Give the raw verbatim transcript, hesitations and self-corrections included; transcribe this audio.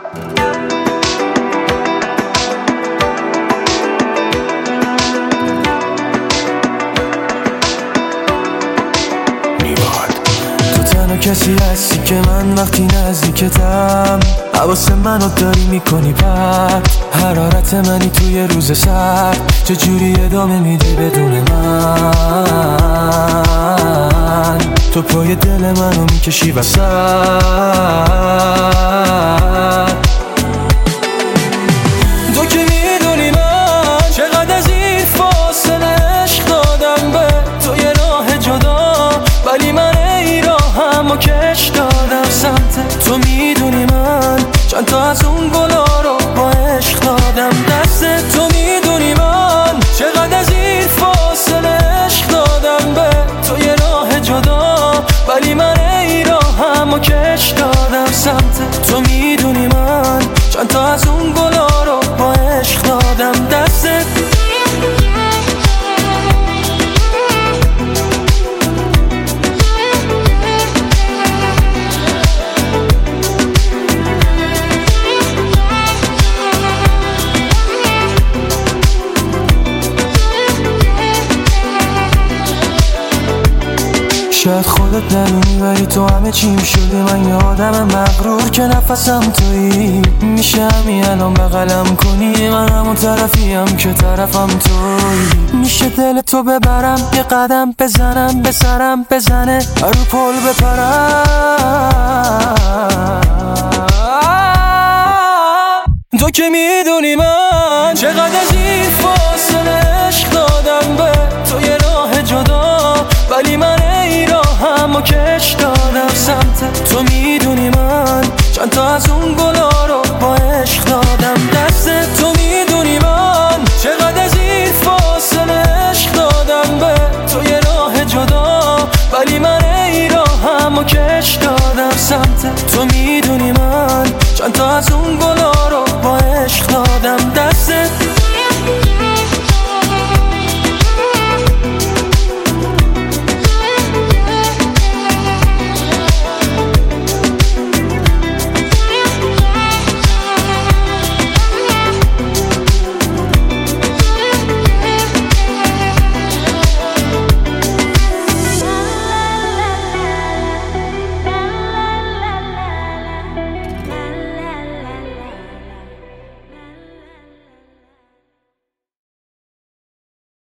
کسی هستی که من وقتی نزدیکتم حواس منو داری میکنی پرت، حرارت منی توی روز سرد، چجوری ادامه میدی بدون من؟ تو پای دل منو میکشی وسط. تو که میدونی من چقدر از این فاصله عشق دادم به تو یه راه جدا، ولی من ای راهم و کش دادم سمت تو. میدونی من چند تا از اون گلا رو با عشق دادم دست تو. میدونی من چقدر از این فاصله عشق دادم به تو یه راه جدا، ولی من ای راهم و کش دادم سمت تو. میدونی من چند تا از اون گلا رو با عشق دادم دست. شاید خودت ندونی ولی تو همه چیم شدی. من یه آدم مغرور که نفسم تویی، میشه همین الان بغلم کنی؟ من همون طرفیم که طرفم تویی. میشه دل تو ببرم یه قدم بزنم به سرم بزنه رو پل بپرم. تو که میدونی من چقدر از این فاصله عشق دادم به تو یه راه جدا، ولی من ای راهم و کش دادم سمت تو. میدونی من چند تا از اون گلا رو با عشق دادم دست تو. میدونی من چقدر از این فاصله عشق دادم به تو یه راه جدا، ولی من ای راهم و کش دادم سمت تو. میدونی من چند تا از اون گلا